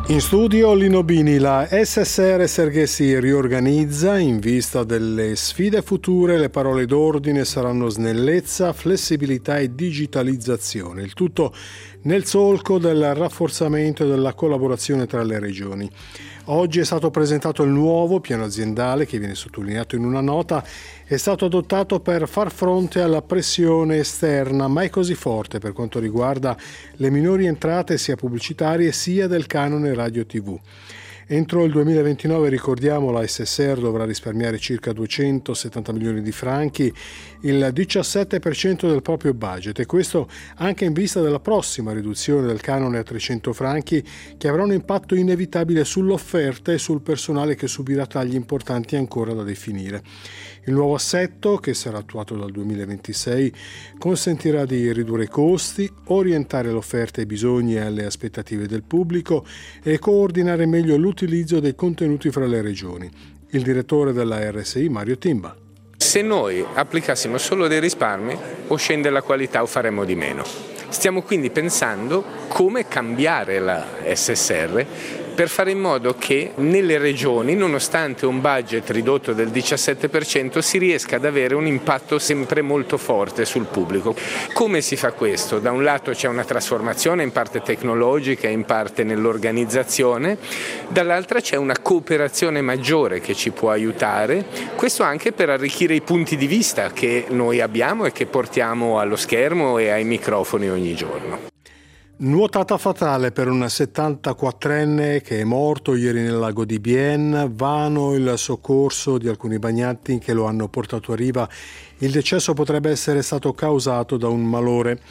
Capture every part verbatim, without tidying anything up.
In studio Lino Bini. La S S R Serghe si riorganizza in vista delle sfide future. Le parole d'ordine saranno snellezza, flessibilità e digitalizzazione. Il tutto nel solco del rafforzamento della collaborazione tra le regioni. Oggi è stato presentato il nuovo piano aziendale che viene sottolineato in una nota. È stato adottato per far fronte alla pressione esterna, mai così forte per quanto riguarda le minori entrate sia pubblicitarie sia del canone radio tivù. Entro il duemilaventinove, ricordiamo, la S S R dovrà risparmiare circa duecentosettanta milioni di franchi, il diciassette per cento del proprio budget, e questo anche in vista della prossima riduzione del canone a trecento franchi, che avrà un impatto inevitabile sull'offerta e sul personale, che subirà tagli importanti ancora da definire. Il nuovo assetto, che sarà attuato dal duemilaventisei, consentirà di ridurre i costi, orientare l'offerta ai bisogni e alle aspettative del pubblico e coordinare meglio l'utilizzo dei contenuti fra le regioni. Il direttore della R S I, Mario Timba. Se noi applicassimo solo dei risparmi, o scende la qualità o faremo di meno. Stiamo quindi pensando come cambiare la S S R per fare in modo che nelle regioni, nonostante un budget ridotto del diciassette per cento, si riesca ad avere un impatto sempre molto forte sul pubblico. Come si fa questo? Da un lato c'è una trasformazione in parte tecnologica, in parte nell'organizzazione, dall'altra c'è una cooperazione maggiore che ci può aiutare, questo anche per arricchire i punti di vista che noi abbiamo e che portiamo allo schermo e ai microfoni ogni giorno. Nuotata fatale per un settantaquattrenne che è morto ieri nel lago di Bienne. Vano il soccorso di alcuni bagnanti che lo hanno portato a riva. Il decesso potrebbe essere stato causato da un malore.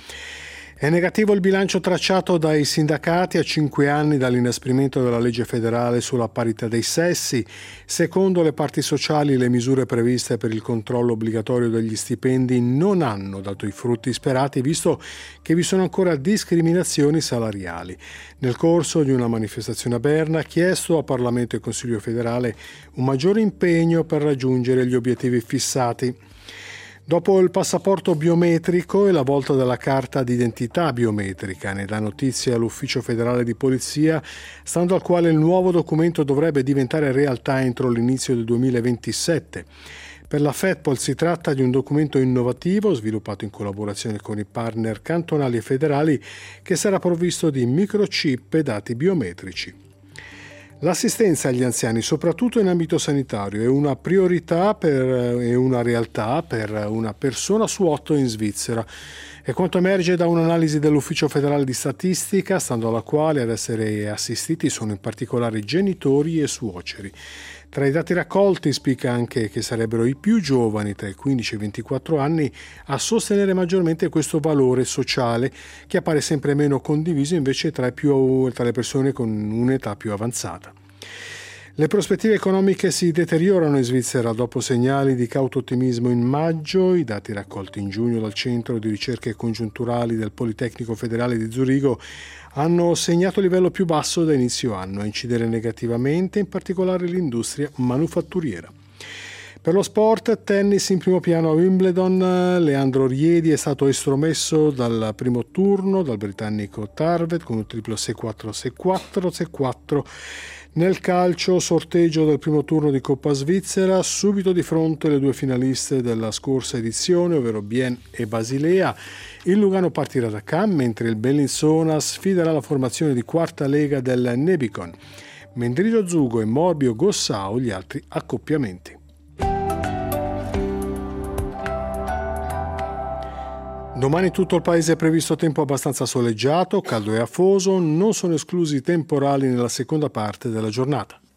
È negativo il bilancio tracciato dai sindacati a cinque anni dall'inasprimento della legge federale sulla parità dei sessi. Secondo le parti sociali, le misure previste per il controllo obbligatorio degli stipendi non hanno dato i frutti sperati, visto che vi sono ancora discriminazioni salariali. Nel corso di una manifestazione a Berna ha chiesto a Parlamento e Consiglio federale un maggiore impegno per raggiungere gli obiettivi fissati. Dopo il passaporto biometrico e la volta della carta d'identità biometrica, ne dà notizia l'Ufficio federale di polizia, stando al quale il nuovo documento dovrebbe diventare realtà entro l'inizio del duemilaventisette. Per la FEDPOL si tratta di un documento innovativo sviluppato in collaborazione con i partner cantonali e federali, che sarà provvisto di microchip e dati biometrici. L'assistenza agli anziani, soprattutto in ambito sanitario, è una priorità per, è una realtà per una persona su otto in Svizzera. È quanto emerge da un'analisi dell'Ufficio federale di statistica, stando alla quale ad essere assistiti sono in particolare genitori e suoceri. Tra i dati raccolti spicca anche che sarebbero i più giovani, tra i quindici e i ventiquattro anni, a sostenere maggiormente questo valore sociale, che appare sempre meno condiviso invece tra, più, tra le persone con un'età più avanzata. Le prospettive economiche si deteriorano in Svizzera dopo segnali di cauto ottimismo in maggio. I dati raccolti in giugno dal Centro di Ricerche Congiunturali del Politecnico Federale di Zurigo hanno segnato il livello più basso da inizio anno, a incidere negativamente in particolare l'industria manufatturiera. Per lo sport, tennis in primo piano a Wimbledon. Leandro Riedi è stato estromesso dal primo turno dal britannico Tarvet con un triplo sei quattro sei quattro sei quattro. Nel calcio, sorteggio del primo turno di Coppa Svizzera, subito di fronte le due finaliste della scorsa edizione, ovvero Bienne e Basilea. Il Lugano partirà da Cannes, mentre il Bellinzona sfiderà la formazione di quarta lega del Nebicon. Mendrisio Zugo e Morbio Gossao gli altri accoppiamenti. Domani tutto il paese è previsto tempo abbastanza soleggiato, caldo e afoso, non sono esclusi temporali nella seconda parte della giornata.